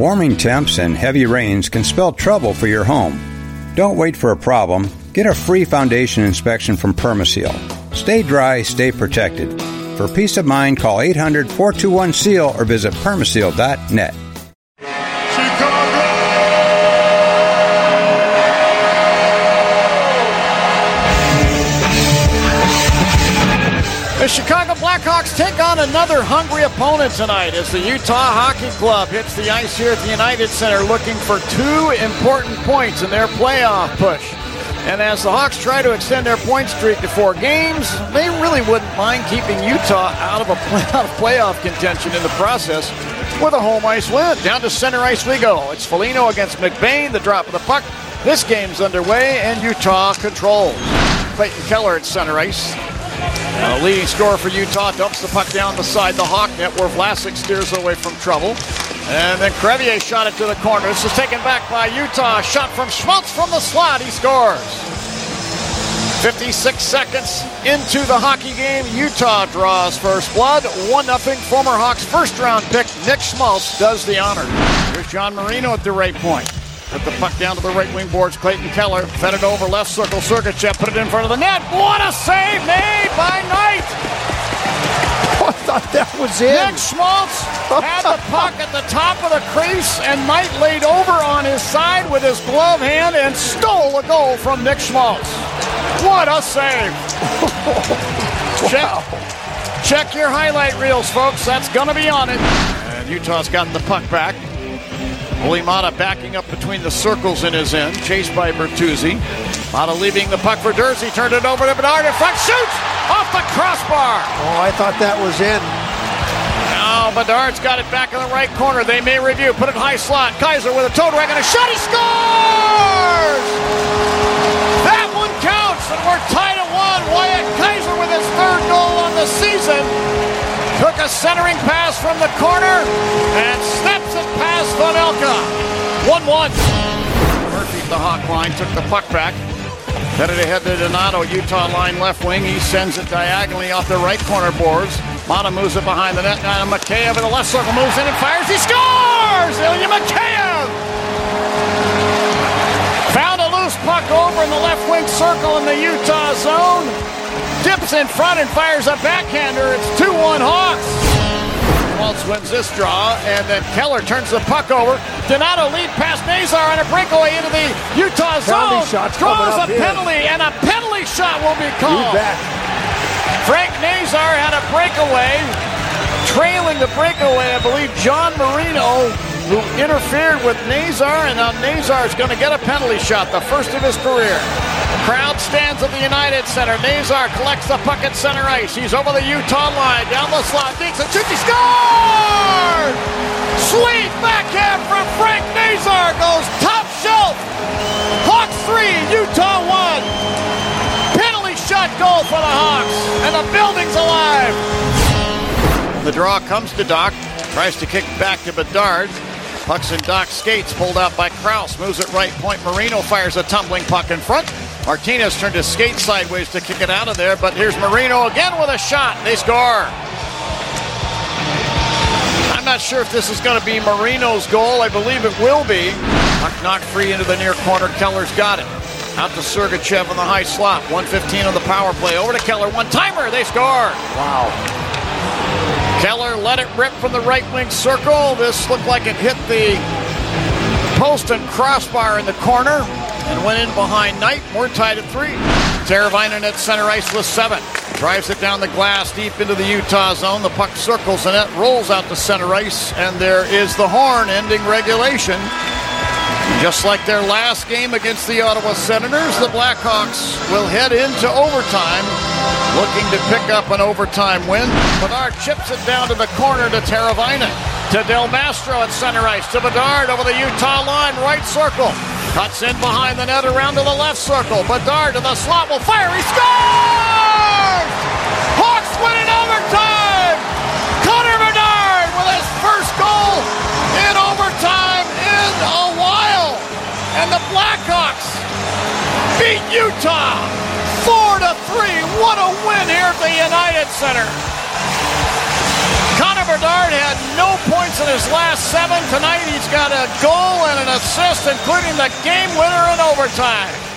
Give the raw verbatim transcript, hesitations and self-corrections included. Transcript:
Warming temps and heavy rains can spell trouble for your home. Don't wait for a problem. Get a free foundation inspection from Permaseal. Stay dry, stay protected. For peace of mind, call eight hundred, four two one, S E A L or visit permaseal dot net. The Chicago Blackhawks take on another hungry opponent tonight as the Utah Hockey Club hits the ice here at the United Center looking for two important points in their playoff push. And as the Hawks try to extend their point streak to four games, they really wouldn't mind keeping Utah out of a play- out of playoff contention in the process with a home ice win. Down to center ice we go. It's Foligno against McBain, the drop of the puck. This game's underway and Utah controls. Clayton Keller at center ice. Now the leading scorer for Utah dumps the puck down beside the Hawk net where Vlasic steers away from trouble. And then Crevier shot it to the corner. This is taken back by Utah. Shot from Schmaltz from the slot. He scores. fifty-six seconds into the hockey game. Utah draws first blood. one nothing. Former Hawks first round pick Nick Schmaltz does the honor. Here's John Marino at the right point. Put the puck down to the right wing boards. Clayton Keller fed it over left circle. Sergachev put it in front of the net. What a save made by Knight. I thought that was in. Nick Schmaltz had the puck at the top of the crease, and Knight laid over on his side with his glove hand and stole a goal from Nick Schmaltz. What a save. Wow. Check, check your highlight reels, folks. That's going to be on it. And Utah's gotten the puck back. Olli Maatta backing up between the circles in his end, chased by Bertuzzi. Maatta leaving the puck for Durzi, turned it over to Bedard in front, shoots off the crossbar. Oh, I thought that was in. Now Bedard's got it back in the right corner. They may review, put it high slot. Kaiser with a toe drag and a shot, he scores! That one counts, and we're tied at one. Wyatt Kaiser with his third goal on the season. Took a centering pass from the corner and snaps it past Vanelka. one one. Murphy at the Hawk line took the puck back. Headed ahead to Donato, Utah line left wing. He sends it diagonally off the right corner boards. Maatta moves it behind the net. Now Mikheyev in the left circle moves in and fires. He scores! Ilya Mikheyev! Found a loose puck over in the left wing circle in the Utah zone. Dips in front and fires a backhander. It's two one Hawks. Schmaltz wins this draw, and then Keller turns the puck over. Donato lead past Nazar on a breakaway into the Utah zone. Draws a penalty, and a penalty shot will be called. You bet. Frank Nazar had a breakaway. Trailing the breakaway, I believe John Marino, who interfered with Nazar, and now Nazar is going to get a penalty shot, the first of his career. Crowd stands at the United Center. Nazar collects the puck at center ice. He's over the Utah line. Down the slot. Dinks and shoots. He scores! Sweet backhand from Frank Nazar. Goes top shelf. Hawks three, Utah one. Penalty shot goal for the Hawks. And the building's alive. The draw comes to Doc. Tries to kick back to Bedard. Puck's in Doc's skates. Pulled out by Krause. Moves it right point. Marino fires a tumbling puck in front. Martinez turned his skate sideways to kick it out of there, but here's Marino again with a shot. They score. I'm not sure if this is going to be Marino's goal. I believe it will be. Puck knocked free into the near corner. Keller's got it. Out to Sergachev on the high slot. one fifteen on the power play. Over to Keller. One-timer. They score. Wow. Keller let it rip from the right wing circle. This looked like it hit the post and crossbar in the corner and went in behind Knight. We're tied at three. Teravainen at center ice with seven. Drives it down the glass deep into the Utah zone. The puck circles the net, rolls out to center ice, and there is the horn ending regulation. Just like their last game against the Ottawa Senators, the Blackhawks will head into overtime, looking to pick up an overtime win. Bedard chips it down to the corner to Teravainen. To Del Mastro at center ice. To Bedard over the Utah line, right circle. Cuts in behind the net around to the left circle. Bedard to the slot will fire. He scores! Hawks win in overtime! Connor Bedard with his first goal in overtime in a while. And the Blackhawks beat Utah four to three. What a win here at the United Center. Connor Bedard had no points in his last seven. Tonight he's got a goal and an assist, including the game winner in overtime.